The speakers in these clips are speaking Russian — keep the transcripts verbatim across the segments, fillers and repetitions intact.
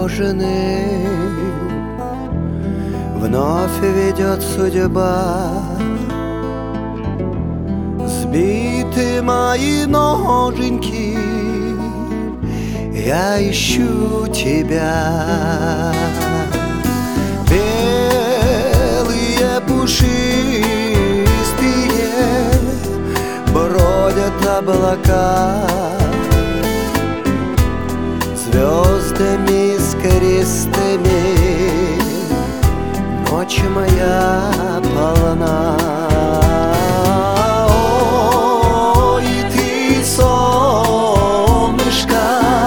нехоженый вновь ведет судьба. Сбиты мои ноженьки, я ищу тебя. Белые пушистые бродят облака, звездами искристыми ночь моя полна. Ой, ты, солнышко,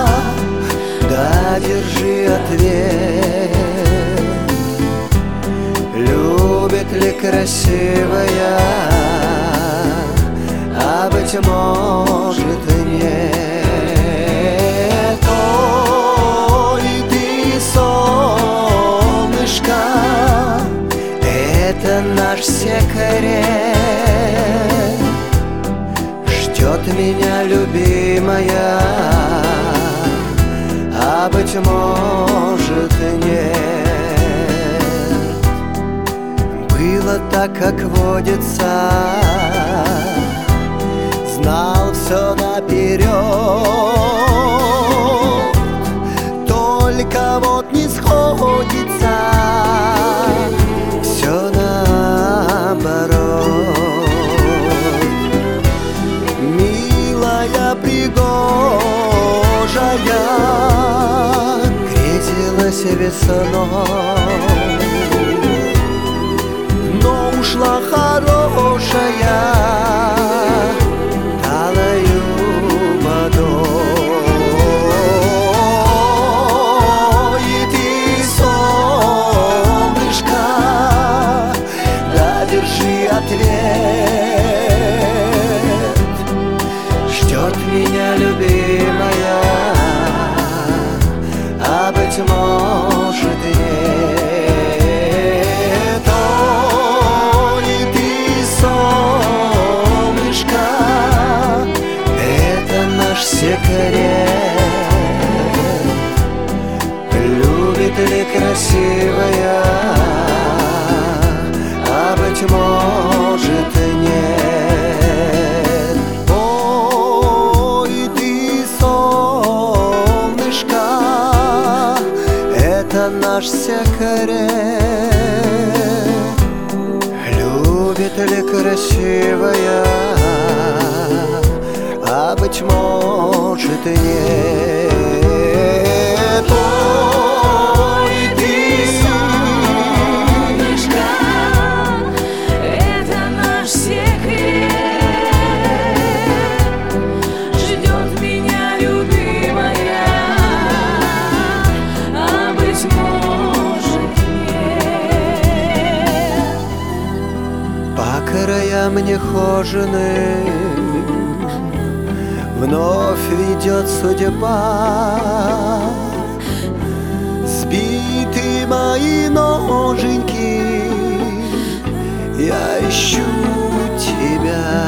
да держи ответ. Любит ли красивая, а быть может и нет. Ой, ты, солнышко, это наш секрет. Ждет меня любимая, а быть может и нет. Было так, как водится, знал все наперед, только вот не сходится все наоборот. Милая, пригожая грезилась весной, но ушла хорошая талою водой. И ты, солнышко, да держи ответ. Ждет меня любимая, а быть может и нет. Ой, ты, солнышко, это наш секрет. Любит ли красивая, а быть может и нет. Ой, ты, солнышко, это наш секрет. Любит ли красивая, а быть может и нет. Ой, ты, солнышко, это наш секрет. Ждет меня любимая, а быть может нет. По краям нехоженым вновь ведет судьба. Сбиты мои ноженьки, я ищу тебя.